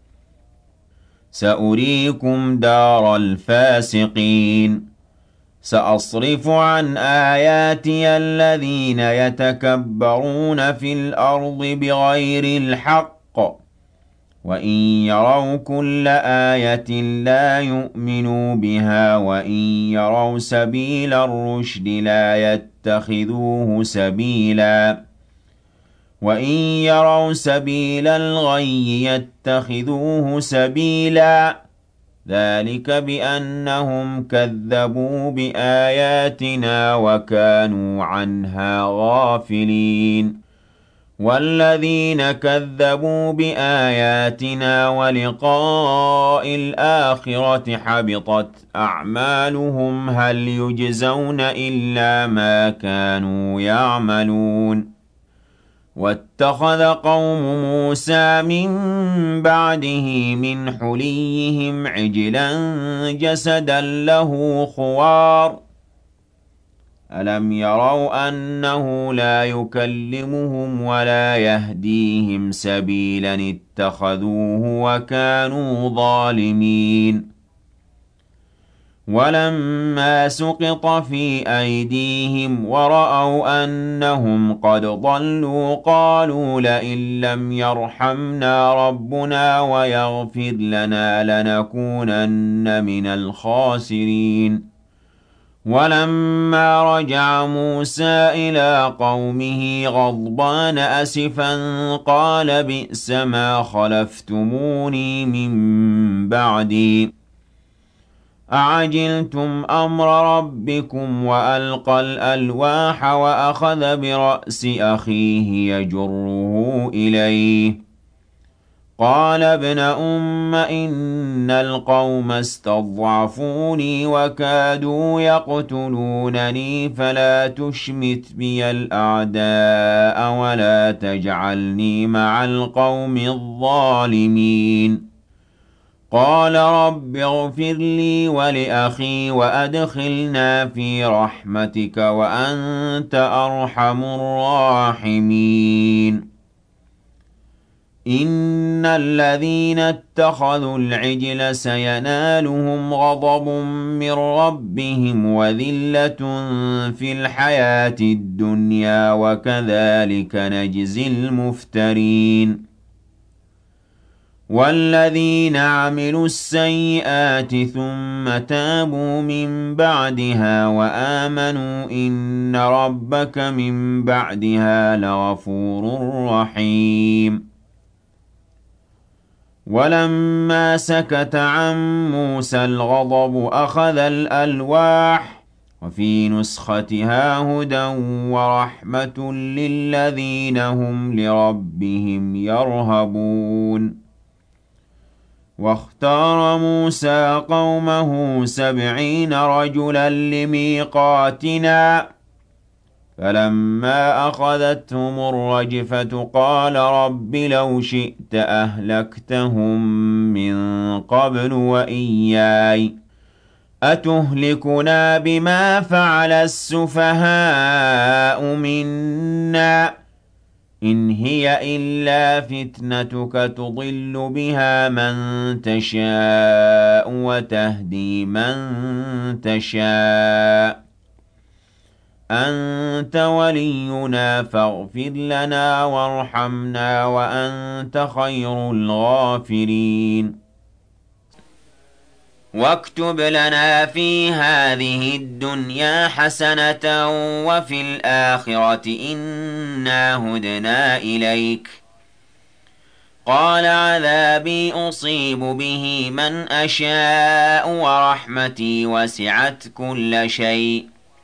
سَأُرِيكُمْ دَارَ الْفَاسِقِينَ سَأَصْرِفُ عَنْ آيَاتِيَ الَّذِينَ يَتَكَبَّرُونَ فِي الْأَرْضِ بِغَيْرِ الْحَقِّ وَإِن يَرَوْا كُلَّ آيَةٍ لَّا يُؤْمِنُوا بِهَا وَإِن يَرَوْا سَبِيلَ الرُّشْدِ لَا يَتَّخِذُوهُ سَبِيلًا وَإِن يَرَوْا سَبِيلَ الْغَيِّ يَتَّخِذُوهُ سَبِيلًا ذلك بأنهم كذبوا بآياتنا وكانوا عنها غافلين والذين كذبوا بآياتنا ولقاء الآخرة حبطت أعمالهم هل يجزون إلا ما كانوا يعملون واتخذ قوم موسى من بعده من حليهم عجلا جسدا له خوار ألم يروا أنه لا يكلمهم ولا يهديهم سبيلا اتخذوه وكانوا ظالمين ولما سقط في أيديهم ورأوا أنهم قد ضلوا قالوا لئن لم يرحمنا ربنا ويغفر لنا لنكونن من الخاسرين ولما رجع موسى إلى قومه غضبان أسفا قال بئس ما خلفتموني من بعدي أعجلتم أمر ربكم وألقى الألواح وأخذ برأس أخيه يجره إليه قال ابن إن القوم استضعفوني وكادوا يقتلونني فلا تشمت بي الأعداء ولا تجعلني مع القوم الظالمين قال رب اغفر لي ولأخي وأدخلنا في رحمتك وأنت أرحم الراحمين إن الذين اتخذوا العجل سينالهم غضب من ربهم وذلة في الحياة الدنيا وكذلك نجزي المفترين والذين عملوا السيئات ثم تابوا من بعدها وآمنوا إن ربك من بعدها لغفور رحيم ولما سكت عن موسى الغضب أخذ الألواح وفي نسختها هدى ورحمة للذين هم لربهم يرهبون واختار موسى قومه 70 رجلا لميقاتنا فلما أخذتهم الرجفة قال رب لو شئت أهلكتهم من قبل وإياي أتهلكنا بما فعل السفهاء منا إن هي إلا فتنتك تضل بها من تشاء وتهدي من تشاء أنت ولينا فاغفر لنا وارحمنا وأنت خير الغافرين واكتب لنا في هذه الدنيا حسنة وفي الآخرة إنا هدنا إليك قال عذابي أصيب به من أشاء ورحمتي وسعت كل شيء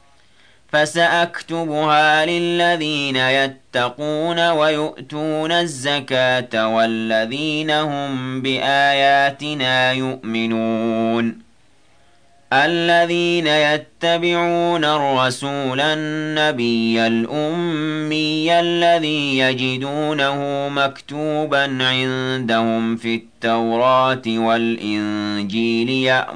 فسأكتبها للذين يتقون ويؤتون الزكاة والذين هم بآياتنا يؤمنون الذين يتبعون الرسول النبي الأمي الذي يجدونه مكتوبا عندهم في التوراة والإنجيل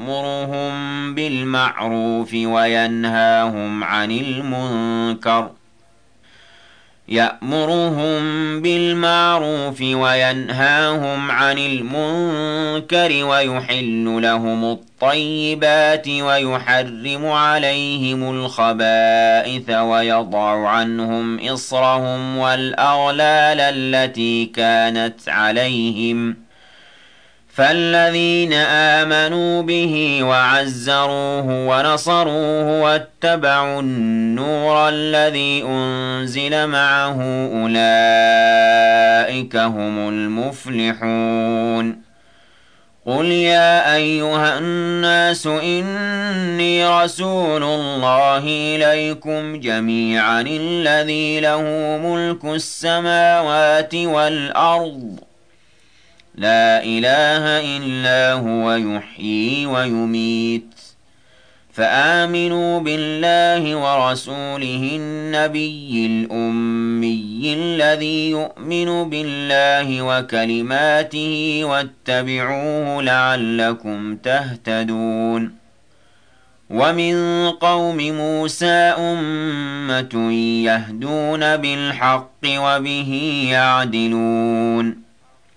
يأمرهم بالمعروف وينهاهم عن المنكر ويحل لهم الطيبات ويحرم عليهم الخبائث ويضع عنهم إصرهم والأغلال التي كانت عليهم فالذين آمنوا به وعزروه ونصروه واتبعوا النور الذي أنزل معه أولئك هم المفلحون قُلْ يَا أَيُّهَا النَّاسُ إِنِّي رَسُولُ اللَّهِ إِلَيْكُمْ جَمِيعًا الَّذِي لَهُ مُلْكُ السَّمَاوَاتِ وَالْأَرْضِ لَا إِلَٰهَ إِلَّا هُوَ يُحْيِي وَيُمِيتُ فآمنوا بالله ورسوله النبي الأمي الذي يؤمن بالله وكلماته واتبعوه لعلكم تهتدون ومن قوم موسى أمة يهدون بالحق وبه يعدلون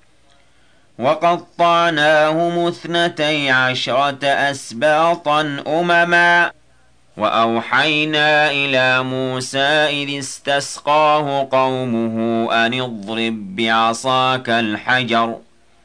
وقطعناهم 12 أسباطا أمما وأوحينا إلى موسى إذ استسقاه قومه أن اضرب بعصاك الحجر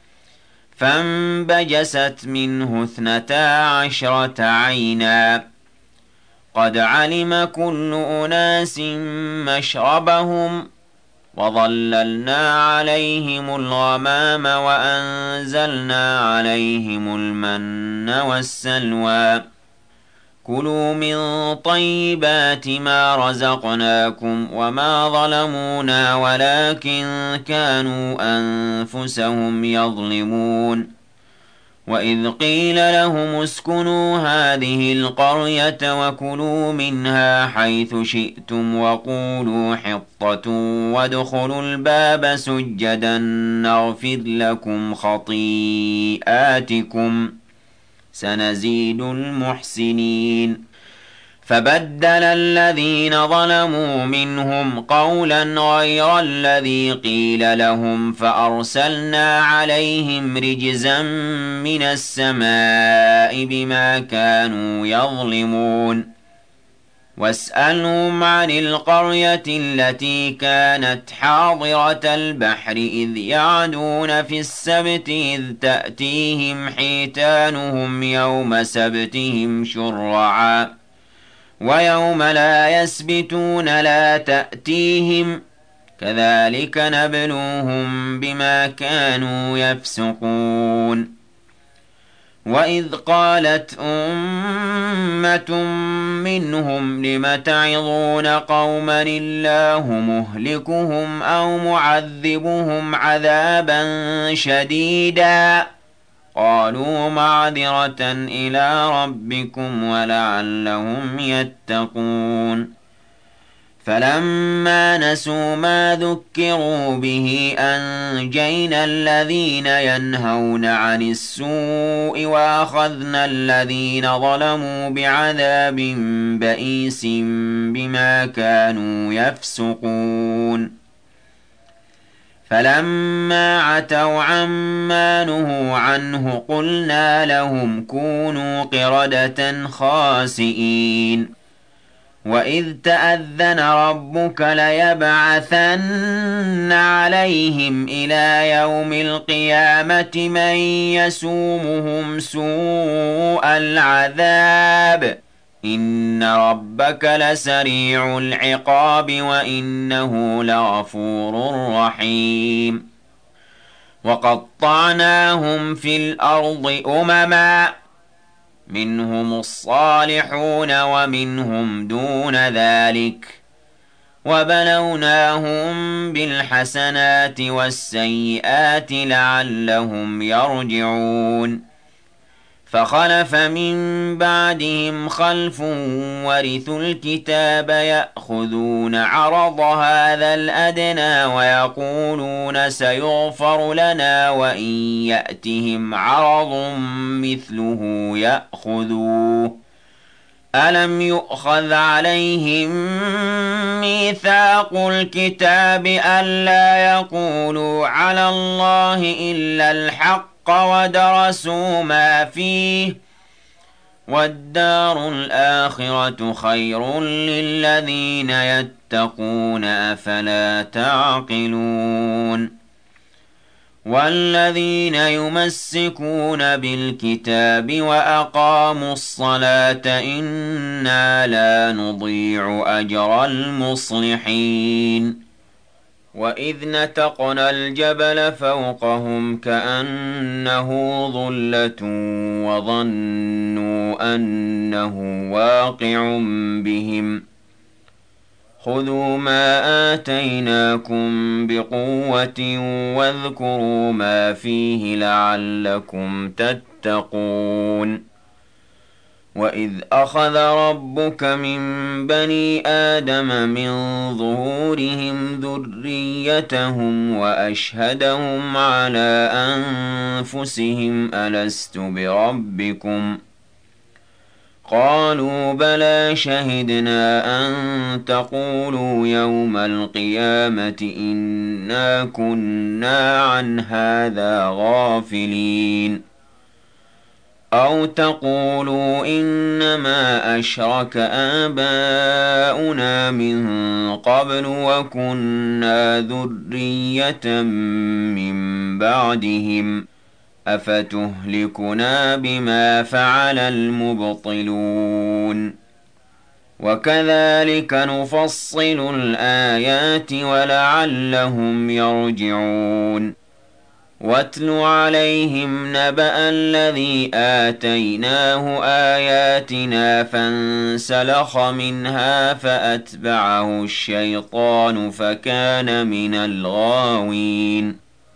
فانبجست منه 12 عينا قد علم كل أناس مشربهم وظللنا عليهم الغمام وأنزلنا عليهم المن والسلوى كلوا من طيبات ما رزقناكم وما ظلمونا ولكن كانوا أنفسهم يظلمون وإذ قيل لهم اسكنوا هذه القرية وكلوا منها حيث شئتم وقولوا حطة وادخلوا الباب سجدا نغفر لكم خطيئاتكم سنزيد المحسنين فبدل الذين ظلموا منهم قولا غير الذي قيل لهم فأرسلنا عليهم رجزا من السماء بما كانوا يظلمون واسألهم عن القرية التي كانت حاضرة البحر إذ يعدون في السبت إذ تأتيهم حيتانهم يوم سبتهم شرعا ويوم لا يسبتون لا تأتيهم كذلك نبلوهم بما كانوا يفسقون وإذ قالت أمة منهم لم تعظون قوما الله مهلكهم أو معذبهم عذابا شديدا قالوا معذرة إلى ربكم ولعلهم يتقون فلما نسوا ما ذكروا به أنجينا الذين ينهون عن السوء وأخذنا الذين ظلموا بعذاب بئيس بما كانوا يفسقون فلما عتوا عما نهوا عنه قلنا لهم كونوا قردة خاسئين وإذ تأذن ربك ليبعثن عليهم إلى يوم القيامة من يسومهم سوء العذاب إن ربك لسريع العقاب وإنه لغفور رحيم وقطعناهم في الأرض أمما منهم الصالحون ومنهم دون ذلك وبلوناهم بالحسنات والسيئات لعلهم يرجعون فخلف من بعدهم خلف ورثوا الكتاب يأخذون عرض هذا الأدنى ويقولون سيغفر لنا وإن يأتهم عرض مثله يأخذوه ألم يؤخذ عليهم ميثاق الكتاب ألا يقولوا على الله إلا الحق ودرسوا ما فيه والدار الآخرة خير للذين يتقون أفلا تعقلون والذين يمسكون بالكتاب وأقاموا الصلاة إنا لا نضيع أجر المصلحين وَإِذْ نَتَقْنَا الْجَبَلَ فَوْقَهُمْ كَأَنَّهُ ظُلَّةٌ وَظَنُّوا أَنَّهُ وَاقِعٌ بِهِمْ خُذُوا مَا آتَيْنَاكُمْ بِقُوَّةٍ وَاذْكُرُوا مَا فِيهِ لَعَلَّكُمْ تَتَّقُونَ وَإِذْ أَخَذَ رَبُّكَ مِن بَنِي آدَمَ مِن ظُهُورِهِمْ ذُرِّيَّتَهُمْ وَأَشْهَدَهُمْ عَلَىٰ أَنفُسِهِمْ أَلَسْتُ بِرَبِّكُمْ ۖ قَالُوا بَلَىٰ شَهِدْنَا أَن تَقُولُوا يَوْمَ الْقِيَامَةِ إِنَّا كُنَّا عَنْ هَٰذَا غَافِلِينَ أَوْ تَقُولُوا إِنَّمَا أَشْرَكَ آبَاؤُنَا مِن قَبْلُ وَكُنَّا ذُرِّيَّةً مِّن بَعْدِهِمْ ۖ أَفَتُهْلِكُنَا بِمَا فَعَلَ الْمُبْطِلُونَ وَكَذَٰلِكَ نُفَصِّلُ الْآيَاتِ وَلَعَلَّهُمْ يَرْجِعُونَ وَاتْلُ عَلَيْهِمْ نَبَأَ الَّذِي آتَيْنَاهُ آيَاتِنَا فَانسَلَخَ مِنْهَا فَأَتْبَعَهُ الشَّيْطَانُ فَكَانَ مِنَ الْغَاوِينَ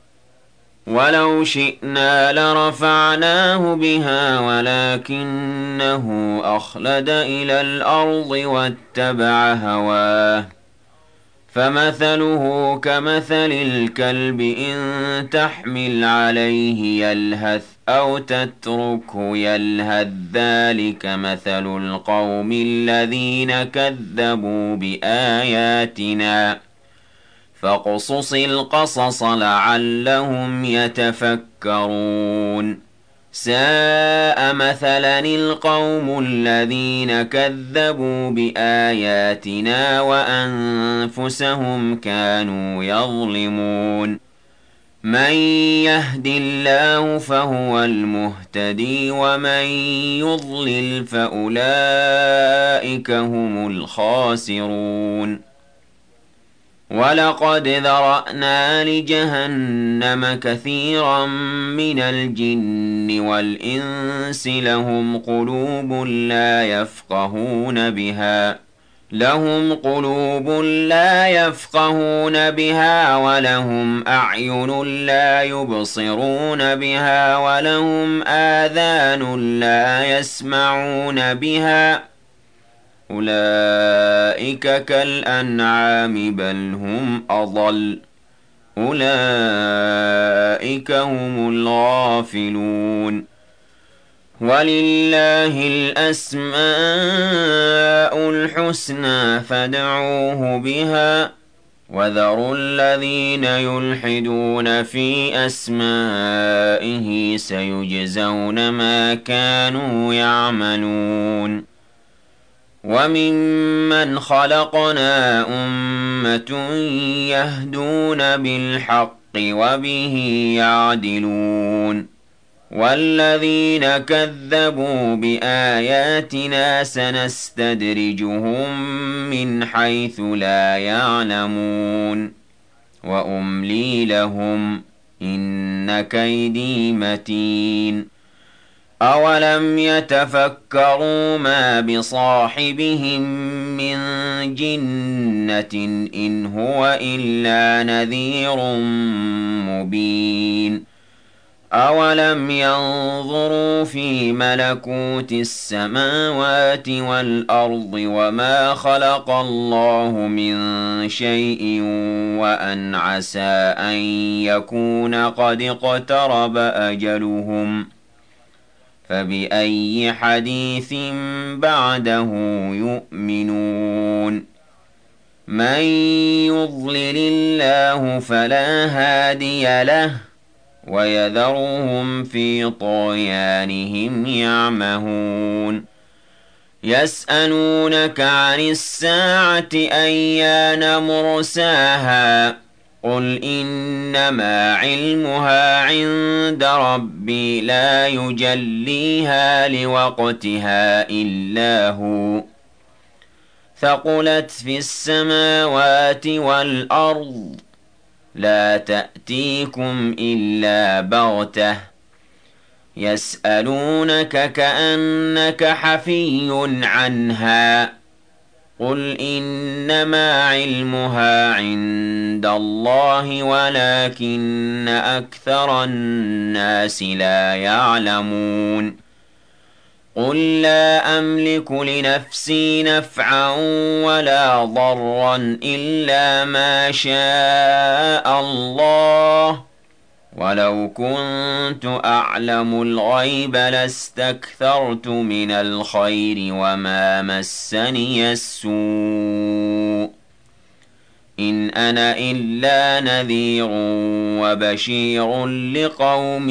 وَلَوْ شِئْنَا لَرَفَعْنَاهُ بِهَا وَلَكِنَّهُ أَخْلَدَ إِلَى الْأَرْضِ وَاتَّبَعَ هَوَاهُ فَمَثَلُهُ كَمَثَلِ الْكَلْبِ إِن تَحْمِلْ عَلَيْهِ يَلْهَثْ أَوْ تَتْرُكْهُ يَلْهَث ۚ ذَّٰلِكَ مَثَلُ الْقَوْمِ الَّذِينَ كَذَّبُوا بِآيَاتِنَا ۚ فَاقْصُصِ الْقَصَصَ لَعَلَّهُمْ يَتَفَكَّرُونَ سَاءَ مَثَلًا الْقَوْمُ الَّذِينَ كَذَّبُوا بِآيَاتِنَا وَأَنفُسَهُمْ كَانُوا يَظْلِمُونَ مَن يَهْدِ اللَّهُ فَهُوَ الْمُهْتَدِي وَمَن يُضْلِلْ فَأُولَٰئِكَ هُمُ الْخَاسِرُونَ وَلَقَدْ ذَرَأْنَا لِجَهَنَّمَ كَثِيرًا مِّنَ الْجِنِّ وَالْإِنسِ لَهُمْ قُلُوبٌ لَّا يَفْقَهُونَ بِهَا وَلَهُمْ أَعْيُنٌ لَّا يُبْصِرُونَ بِهَا وَلَهُمْ آذَانٌ لَّا يَسْمَعُونَ بِهَا ۚ أُولَٰئِكَ كَالْأَنْعَامِ بَلْ هُمْ أَضَلُّ ۚ أُولَٰئِكَ هُمُ الْغَافِلُونَ وَلِلَّهِ الْأَسْمَاءُ الْحُسْنَىٰ فَادْعُوهُ بِهَا ۖ وَذَرُوا الَّذِينَ يُلْحِدُونَ فِي أَسْمَائِهِ ۖ سَيُجْزَوْنَ مَا كَانُوا يَعْمَلُونَ وَمِمَّنْ خَلَقْنَا أُمَّةٌ يَهْدُونَ بِالْحَقِّ وَبِهِ يَعْدِلُونَ وَالَّذِينَ كَذَّبُوا بِآيَاتِنَا سَنَسْتَدْرِجُهُم مِّنْ حَيْثُ لَا يَعْلَمُونَ وَأُمْلِي لَهُمْ ۚ إِنَّ كَيْدِي مَتِينٌ أَوَلَمْ يَتَفَكَّرُوا مَا بِصَاحِبِهِم مِّن جِنَّةٍ إِنْ هُوَ إِلَّا نَذِيرٌ مُّبِينٌ أَوَلَمْ يَنظُرُوا فِي مَلَكُوتِ السَّمَاوَاتِ وَالْأَرْضِ وَمَا خَلَقَ اللَّهُ مِن شَيْءٍ وَأَنْ عَسَىٰ أَن يَكُونَ قَدِ اقْتَرَبَ أَجَلُهُمْ ۖ فَبِأَيِّ حَدِيثٍ بَعْدَهُ يُؤْمِنُونَ مَن يُضْلِلِ اللَّهُ فَلَا هَادِيَ لَهُ وَيَذَرُهُمْ فِي طُغْيَانِهِمْ يَعْمَهُونَ يَسْأَلُونَكَ عَنِ السَّاعَةِ أَيَّانَ مُرْسَاهَا قُلْ إِنَّمَا عِلْمُهَا عِندَ رَبِّي لَا يُجَلِّيهَا لِوَقْتِهَا إِلَّا هُوَ ثَقُلَتْ فِي السَّمَاوَاتِ وَالْأَرْضِ لا تأتيكم إلا بغتة يسألونك كأنك حفي عنها قل إنما علمها عند الله ولكن أكثر الناس لا يعلمون قل لا أملك لنفسي نفعا ولا ضرا إلا ما شاء الله ولو كنت أعلم الغيب لاستكثرت من الخير وما مسني السوء إن أنا إلا نذير وبشير لقوم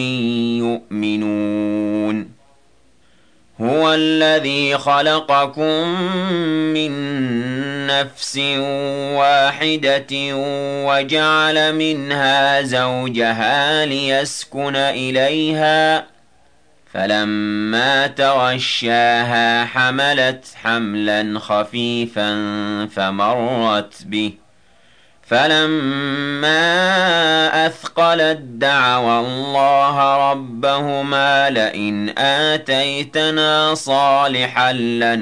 يؤمنون هو الذي خلقكم من نفس واحدة وجعل منها زوجها ليسكن إليها فلما تغشاها حملت حملا خفيفا فمرت به فلما أثقلت دعوا الله ربهما لئن آتيتنا صالحا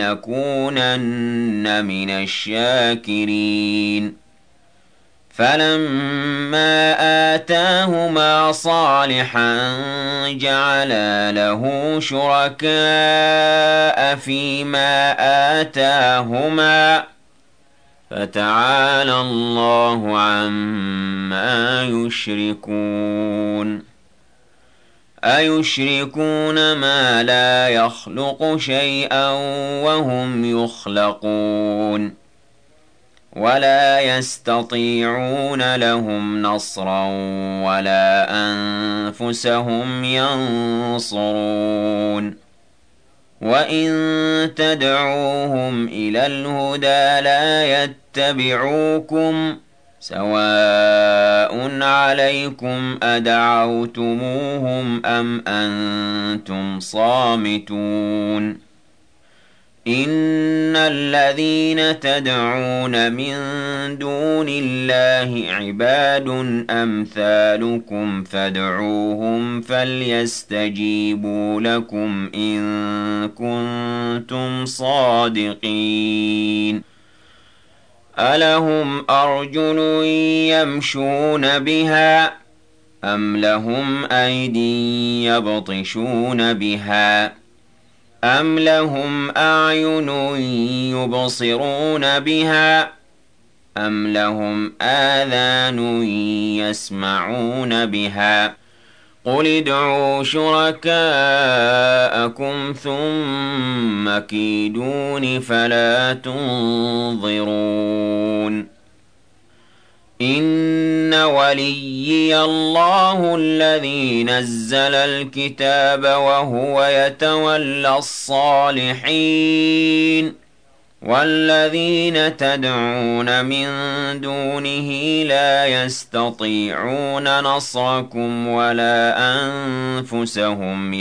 لنكونن من الشاكرين فلما آتاهما صالحا جعلا له شركاء فيما آتاهما فتعالى الله عما يشركون أيشركون ما لا يخلق شيئا وهم يخلقون ولا يستطيعون لهم نصرا ولا أنفسهم ينصرون وإن تدعوهم إلى الهدى لا يتبعوكم سواء عليكم أدعوتموهم أم أنتم صامتون إن الذين تدعون من دون الله عباد أمثالكم فادعوهم فليستجيبوا لكم إن كنتم صادقين ألهم أرجل يمشون بها أم لهم أيدي يبطشون بها أم لهم أعين يبصرون بها أم لهم آذان يسمعون بها قل ادعوا شركاءكم ثم كيدون فلا تنظرون إن وليي الله الذي نزل الكتاب وهو يتولى الصالحين والذين تدعون من دونه لا يستطيعون نصركم ولا أنفسهم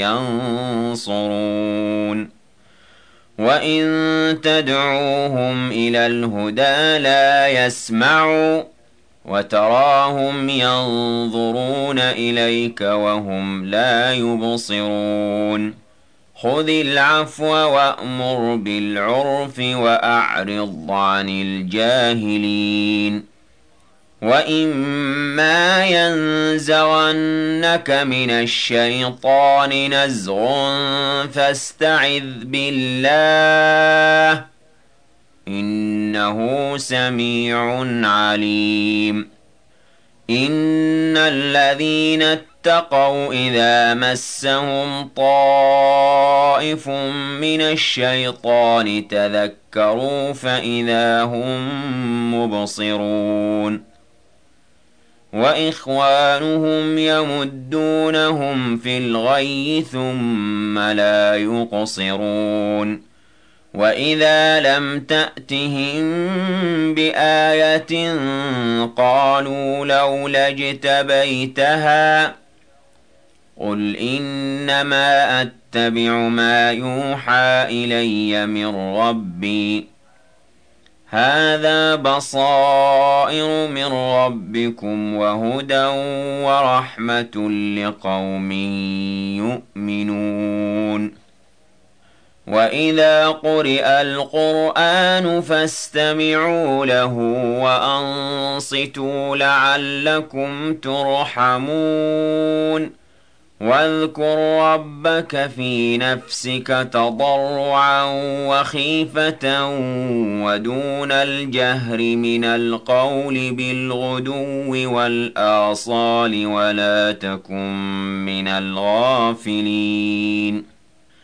ينصرون وإن تدعوهم إلى الهدى لا يسمعوا وتراهم ينظرون إليك وهم لا يبصرون خذ العفو وأمر بالعرف وأعرض عن الجاهلين وإما ينزغنك من الشيطان نزغ فاستعذ بالله إنه سميع عليم إن الذين اتقوا إذا مسهم طائف من الشيطان تذكروا فإذا هم مبصرون وإخوانهم يمدونهم في الغي ثم لا يقصرون وإذا لم تأتهم بآية قالوا لولا اجتبيتها قل إنما أتبع ما يوحى إلي من ربي هَٰذَا بَصَائِرُ مِن رَّبِّكُمْ وَهُدًى وَرَحْمَةٌ لِّقَوْمٍ يُؤْمِنُونَ وَإِذَا قُرِئَ الْقُرْآنُ فَاسْتَمِعُوا لَهُ وَأَنصِتُوا لَعَلَّكُمْ تُرْحَمُونَ وَاذْكُر رَّبَّكَ فِي نَفْسِكَ تَضَرُّعًا وَخِيفَةً وَدُونَ الْجَهْرِ مِنَ الْقَوْلِ بِالْغُدُوِّ وَالْآصَالِ وَلَا تَكُن مِّنَ الْغَافِلِينَ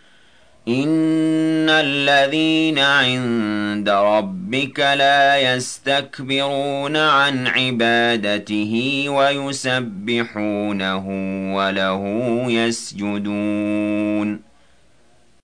إِنَّ الَّذِينَ عِندَ رَبِّكَ لَا يَسْتَكْبِرُونَ عَنْ عِبَادَتِهِ وَيُسَبِّحُونَهُ وَلَهُ يَسْجُدُونَ